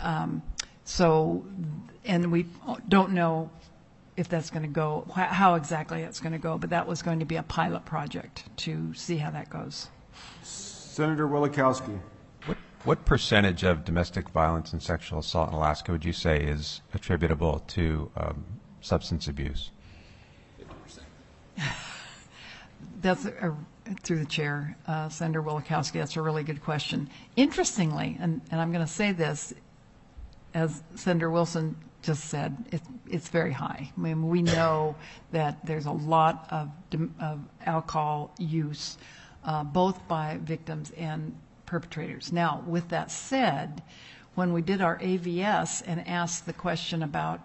and we don't know if that's going to go, how exactly that's going to go, but that was going to be a pilot project to see how that goes. Senator Wielechowski. What percentage of domestic violence and sexual assault in Alaska would you say is attributable to substance abuse? 50%. That's through the chair, Senator Wielechowski. That's a really good question. Interestingly, and I'm going to say this, as Senator Wilson just said, it's very high. I mean, we know that there's a lot of alcohol use, both by victims and perpetrators. Now, with that said, when we did our AVS and asked the question about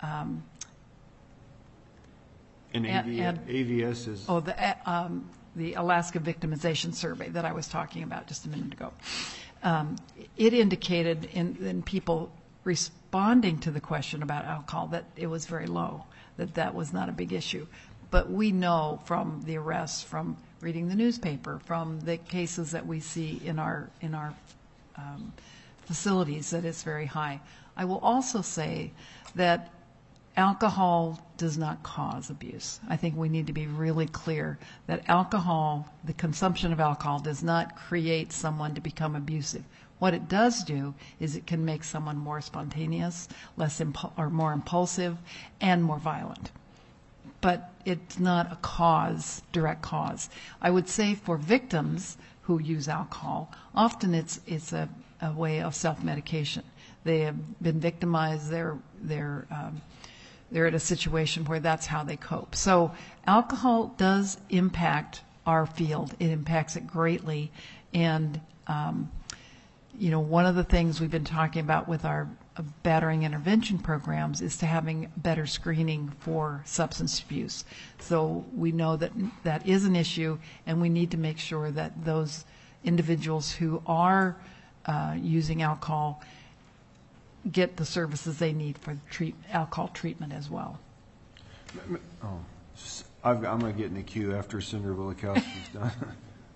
AVS is? Oh, the Alaska Victimization Survey that I was talking about just a minute ago. It indicated in people responding to the question about alcohol that it was very low, that was not a big issue. But we know from the arrests, from reading the newspaper, from the cases that we see in our facilities, that it's very high. I will also say that alcohol does not cause abuse. I think we need to be really clear that alcohol, the consumption of alcohol, does not create someone to become abusive. What it does do is it can make someone more spontaneous, more impulsive, and more violent. But it's not a direct cause. I would say for victims who use alcohol, often it's a way of self-medication. They have been victimized. They're at a situation where that's how they cope. So alcohol does impact our field. It impacts it greatly. And, one of the things we've been talking about with our battering intervention programs is to having better screening for substance abuse. So we know that that is an issue, and we need to make sure that those individuals who are using alcohol get the services they need for alcohol treatment as well. I'm going to get in the queue after Senator Wielechowski's done.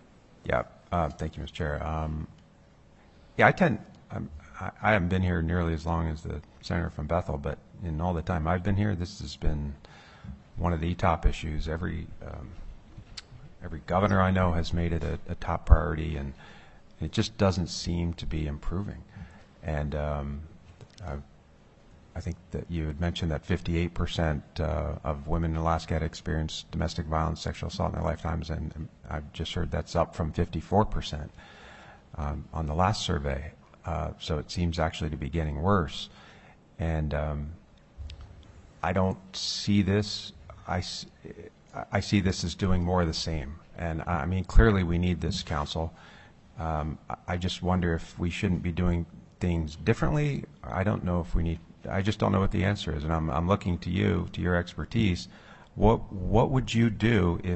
Yeah, thank you, Mr. Chair. Yeah, I haven't been here nearly as long as the senator from Bethel, but in all the time I've been here, this has been one of the top issues. Every governor I know has made it a top priority, and it just doesn't seem to be improving. And I think that you had mentioned that 58% of women in Alaska had experienced domestic violence, sexual assault in their lifetimes, and I've just heard that's up from 54% on the last survey. So it seems actually to be getting worse. And I don't see this. I see this as doing more of the same. And I mean, clearly we need this council. I just wonder if we shouldn't be doing things differently. I don't know if we need. I just don't know what the answer is, and I'm looking to you, to your expertise. What would you do if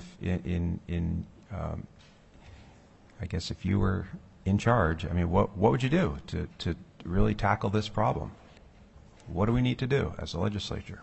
I guess if you were in charge? I mean, what would you do to really tackle this problem? What do we need to do as a legislature?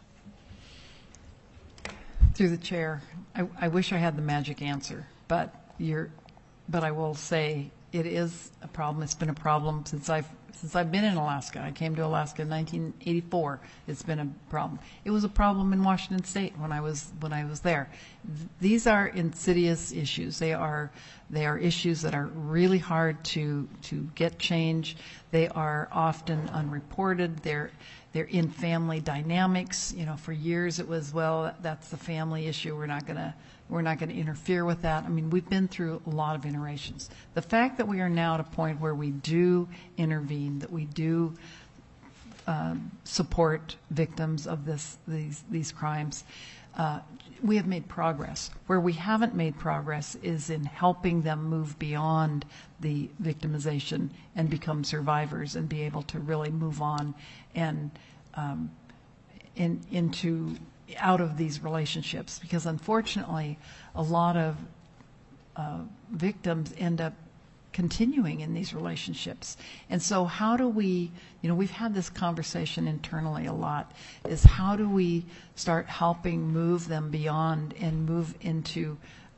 Through the chair, I wish I had the magic answer, but I will say it is a problem. It's been a problem since I've been in Alaska. I came to Alaska in 1984. It's been a problem. It was a problem in Washington State when I was there. These are insidious issues. They are issues that are really hard to get change. They are often unreported. They're in family dynamics. You know, for years it was, well, that's the family issue. We're not going to interfere with that. I mean, we've been through a lot of iterations. The fact that we are now at a point where we do intervene, that we do support victims of these crimes, we have made progress. Where we haven't made progress is in helping them move beyond the victimization and become survivors and be able to really move on and into out of these relationships, because unfortunately a lot of victims end up continuing in these relationships. And so how do we, we've had this conversation internally a lot, is how do we start helping move them beyond and move into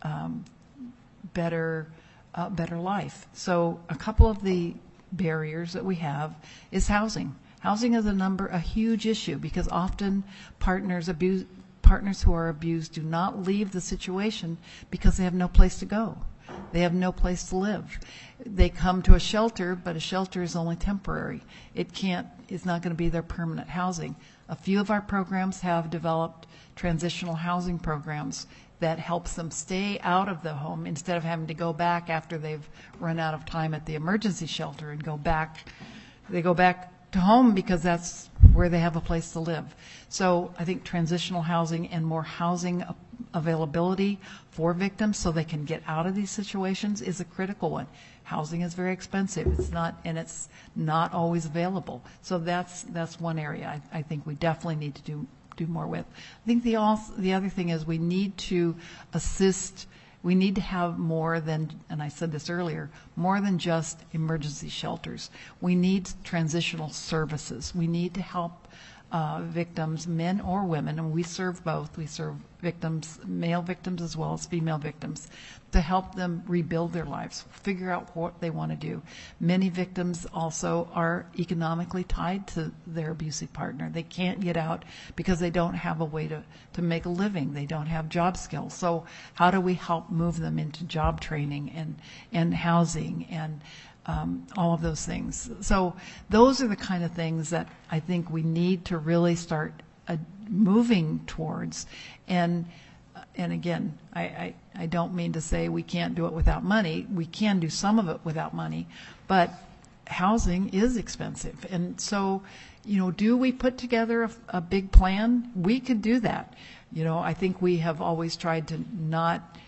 better life. So a couple of the barriers that we have is housing. Housing is a huge issue, because often partners who are abused do not leave the situation because they have no place to go. They have no place to live. They come to a shelter, but a shelter is only temporary. It's not going to be their permanent housing. A few of our programs have developed transitional housing programs that helps them stay out of the home instead of having to go back after they've run out of time at the emergency shelter and go back. They go back to home because that's where they have a place to live. So I think transitional housing and more housing availability for victims so they can get out of these situations is a critical one. Housing is very expensive. It's not always available. So that's one area I think we definitely need to do more with. I think the other thing is we need to assist. We need to have more than, and I said this earlier, more than just emergency shelters. We need transitional services. We need to help victims, men or women, and we serve both. We serve victims, male victims as well as female victims, to help them rebuild their lives, figure out what they want to do. Many victims also are economically tied to their abusive partner. They can't get out because they don't have a way to make a living. They don't have job skills. So how do we help move them into job training and housing and all of those things? So those are the kind of things that I think we need to really start moving towards. And again, I don't mean to say we can't do it without money. We can do some of it without money, but housing is expensive. And so, do we put together a big plan? We could do that. I think we have always tried to not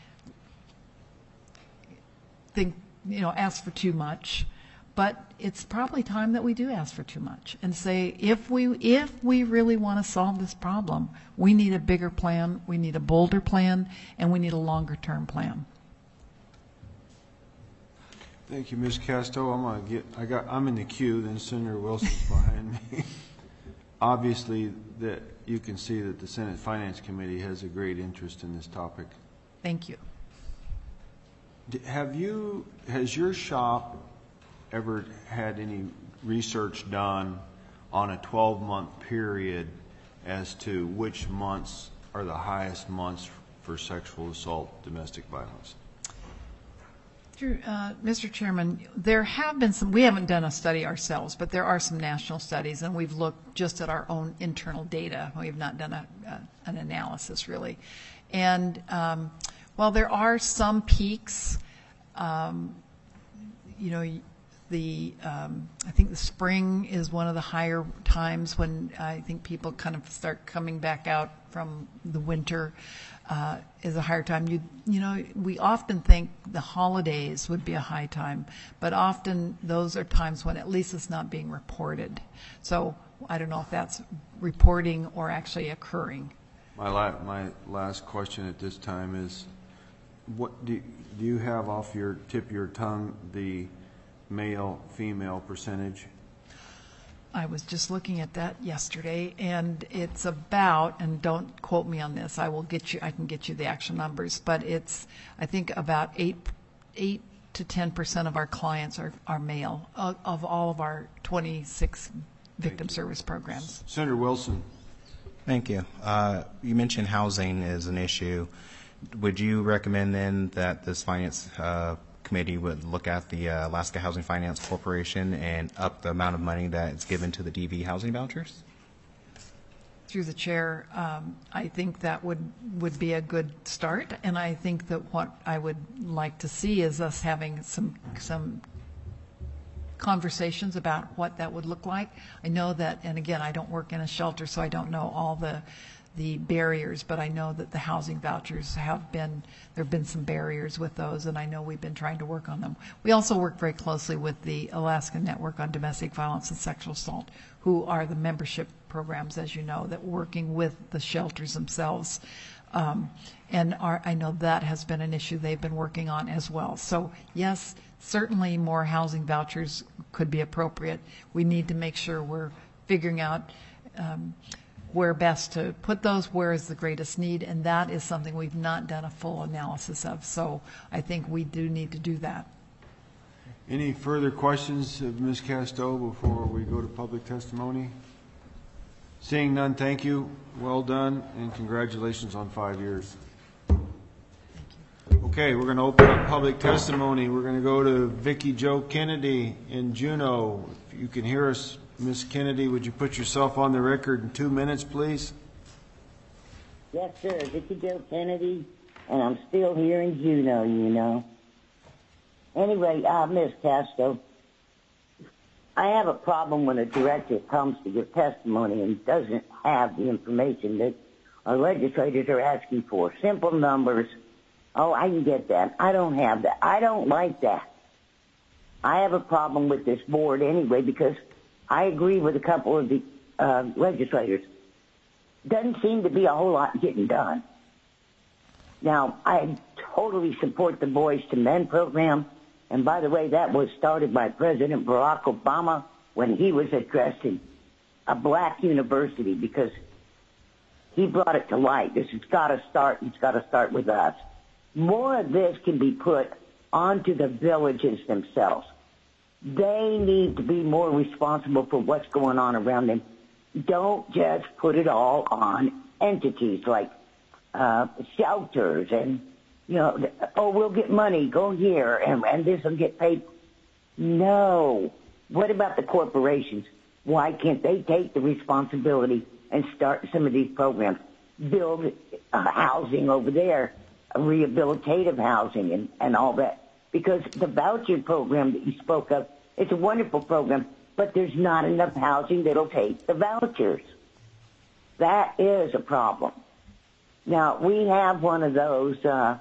think, ask for too much, but it's probably time that we do ask for too much and say, if we really want to solve this problem, we need a bigger plan, we need a bolder plan, and we need a longer term plan. Thank you, Ms. Casto. I'm in the queue, then Senator Wilson's behind me. Obviously, that you can see that the Senate Finance Committee has a great interest in this topic. Thank you. Has your shop ever had any research done on a 12-month period as to which months are the highest months for sexual assault, domestic violence? Mr. Chairman, there have been some, we haven't done a study ourselves, but there are some national studies, and we've looked just at our own internal data. We have not done an analysis, really. And while there are some peaks, you know, I think the spring is one of the higher times when I think people kind of start coming back out from the winter. Is a higher time. You know, we often think the holidays would be a high time, but often those are times when at least it's not being reported. So I don't know if that's reporting or actually occurring. My last question at this time is, what do you have off your tip of your tongue the male-female percentage? I was just looking at that yesterday, and it's about, and don't quote me on this, I can get you the actual numbers, but it's, I think about 8 to 10% of our clients are male, of all of our 26 victim service programs. Senator Wilson. Thank you. You mentioned housing is an issue. Would you recommend then that this finance committee would look at the Alaska Housing Finance Corporation and up the amount of money that is given to the DV housing vouchers? Through the chair, I think that would be a good start, and I think that what I would like to see is us having some conversations about what that would look like. I know that, and again, I don't work in a shelter, so I don't know all the barriers, but I know that the housing vouchers there have been some barriers with those, and I know we've been trying to work on them. We also work very closely with the Alaska Network on Domestic Violence and Sexual Assault, who are the membership programs, as you know, that working with the shelters themselves. And I know that has been an issue they've been working on as well. So yes, certainly more housing vouchers could be appropriate. We need to make sure we're figuring out where best to put those, where is the greatest need, and that is something we've not done a full analysis of. So I think we do need to do that. Any further questions of Ms. Casteau before we go to public testimony? Seeing none, thank you. Well done, and congratulations on 5 years. Okay, we're going to open up public testimony. We're going to go to Vicki Jo Kennedy in Juneau. If you can hear us, Ms. Kennedy, would you put yourself on the record in 2 minutes, please? Yes, sir. Vicki Jo Kennedy, and I'm still here in Juneau, you know. Anyway, Ms. Casto, I have a problem when a director comes to give testimony and doesn't have the information that our legislators are asking for. Simple numbers. Oh, I can get that. I don't have that. I don't like that. I have a problem with this board anyway because I agree with a couple of the legislators. Doesn't seem to be a whole lot getting done. Now, I totally support the Boys to Men program. And by the way, that was started by President Barack Obama when he was addressing a black university because he brought it to light. This has got to start. It's got to start with us. More of this can be put onto the villages themselves. They need to be more responsible for what's going on around them. Don't just put it all on entities like shelters and, you know, oh, we'll get money, go here, and this will get paid. No. What about the corporations? Why can't they take the responsibility and start some of these programs? Build housing over there, rehabilitative housing and all that. Because the voucher program that you spoke of, it's a wonderful program, but there's not enough housing that'll take the vouchers. That is a problem. Now, we have one of those, I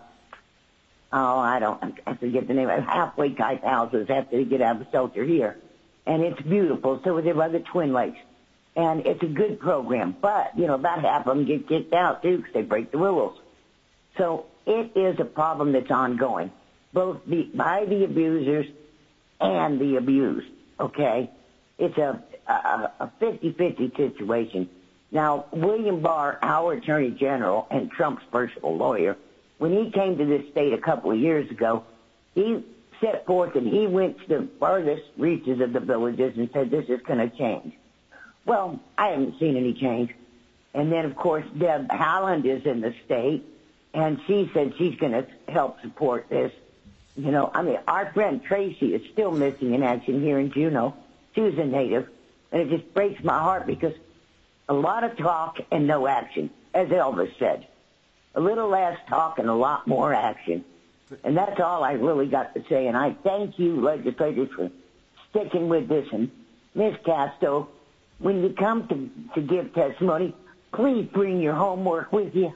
forget the name, halfway type houses after they get out of the shelter here. And it's beautiful. So there are the Twin Lakes. And it's a good program. But, you know, about half of them get kicked out, too, because they break the rules. So it is a problem that's ongoing, both by the abusers and the abused, okay? It's a 50-50 situation. Now, William Barr, our Attorney General and Trump's personal lawyer, when he came to this state a couple of years ago, he set forth and he went to the farthest reaches of the villages and said, this is going to change. Well, I haven't seen any change. And then, of course, Deb Haaland is in the state, and she said she's going to help support this. You know, I mean, our friend Tracy is still missing in action here in Juneau. She was a native, and it just breaks my heart because a lot of talk and no action, as Elvis said. A little less talk and a lot more action. And that's all I really got to say. And I thank you, legislators, for sticking with this. And Ms. Casto, when you come to give testimony, please bring your homework with you.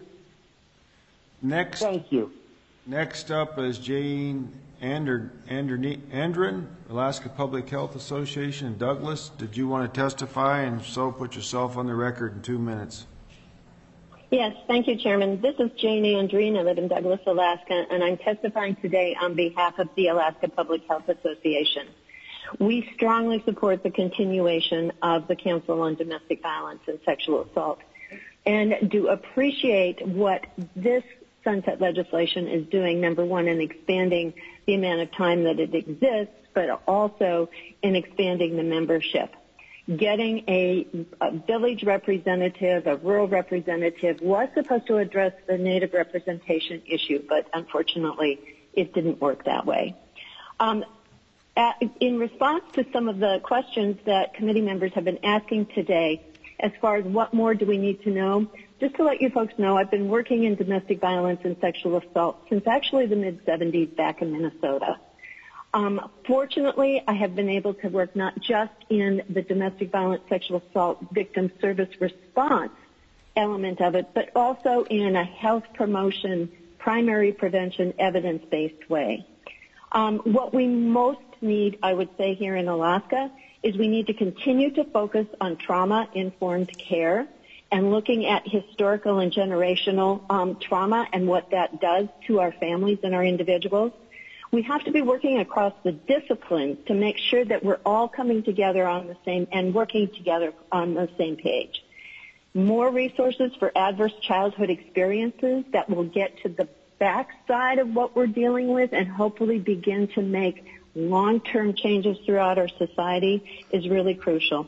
Thank you. Next up is Jane Andren, Alaska Public Health Association in Douglas. Did you want to testify? And if so, put yourself on the record in 2 minutes. Yes, thank you, Chairman. This is Jane Andreen. I live in Douglas, Alaska, and I'm testifying today on behalf of the Alaska Public Health Association. We strongly support the continuation of the Council on Domestic Violence and Sexual Assault and do appreciate what this sunset legislation is doing, number one, in expanding the amount of time that it exists, but also in expanding the membership. Getting a village representative, a rural representative, was supposed to address the Native representation issue, but unfortunately it didn't work that way. In response to some of the questions that committee members have been asking today, as far as what more do we need to know, just to let you folks know, I've been working in domestic violence and sexual assault since actually the mid-'70s back in Minnesota. Fortunately, I have been able to work not just in the domestic violence, sexual assault victim service response element of it, but also in a health promotion, primary prevention, evidence-based way. What we most need, I would say, here in Alaska is we need to continue to focus on trauma-informed care and looking at historical and generational trauma and what that does to our families and our individuals. We have to be working across the disciplines to make sure that we're all coming together on the same and working together on the same page. More resources for adverse childhood experiences that will get to the backside of what we're dealing with and hopefully begin to make long-term changes throughout our society is really crucial.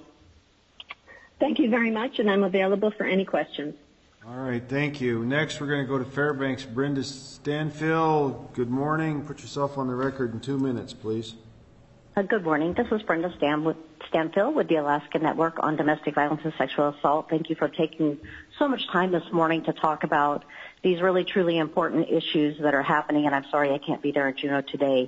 Thank you very much, and I'm available for any questions. All right, thank you. Next, we're going to go to Fairbanks. Brenda Stanfill, good morning. Put yourself on the record in 2 minutes, please. Good morning. This is Brenda Stanfill with the Alaska Network on Domestic Violence and Sexual Assault. Thank you for taking so much time this morning to talk about these really, truly important issues that are happening, and I'm sorry I can't be there in Juneau today.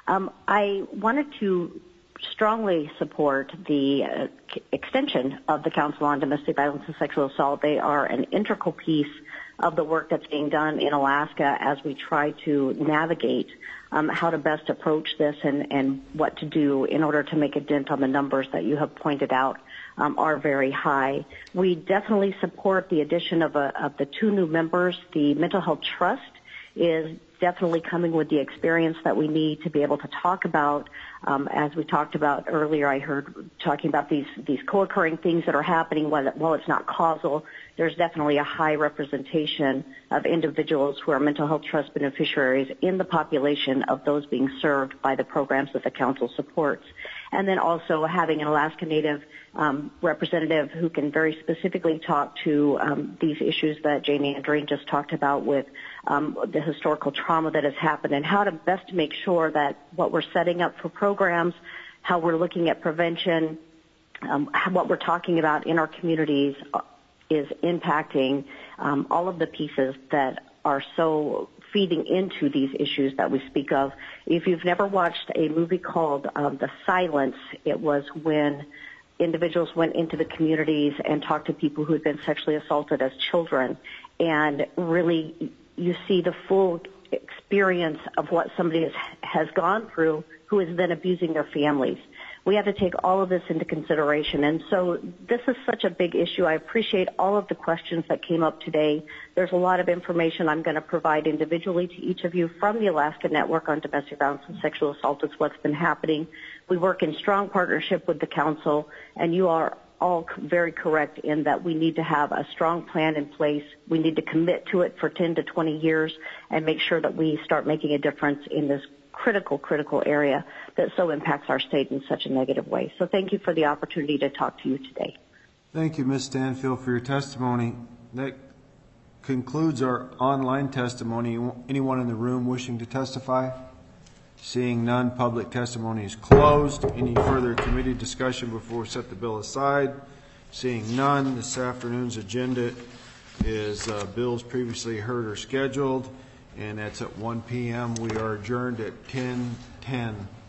I wanted to strongly support the extension of the Council on Domestic Violence and Sexual Assault. They are an integral piece of the work that's being done in Alaska as we try to navigate how to best approach this and what to do in order to make a dent on the numbers that you have pointed out are very high. We definitely support the addition of the 2 new members. The Mental Health Trust is definitely coming with the experience that we need to be able to talk about, as we talked about earlier, I heard talking about these co-occurring things that are happening while it's not causal. There's definitely a high representation of individuals who are mental health trust beneficiaries in the population of those being served by the programs that the council supports. And then also having an Alaska Native representative who can very specifically talk to these issues that Jane Andreen just talked about with the historical trauma that has happened and how to best make sure that what we're setting up for programs, how we're looking at prevention, what we're talking about in our communities is impacting all of the pieces that are so feeding into these issues that we speak of. If you've never watched a movie called The Silence, it was when individuals went into the communities and talked to people who had been sexually assaulted as children, and really you see the full experience of what somebody has gone through who is then abusing their families. We have to take all of this into consideration. And so this is such a big issue. I appreciate all of the questions that came up today. There's a lot of information I'm going to provide individually to each of you from the Alaska Network on Domestic Violence and Sexual Assault. It's what's been happening. We work in strong partnership with the council, and you are all very correct in that we need to have a strong plan in place. We need to commit to it for 10 to 20 years and make sure that we start making a difference in this critical area that so impacts our state in such a negative way. So thank you for the opportunity to talk to you today. Thank you, Ms. Stanfield, for your testimony. That concludes our online testimony. Anyone in the room wishing to testify? Seeing none, public testimony is closed. Any further committee discussion before we set the bill aside? Seeing none, this afternoon's agenda is bills previously heard or scheduled, and that's at 1 p.m. We are adjourned at 10:10.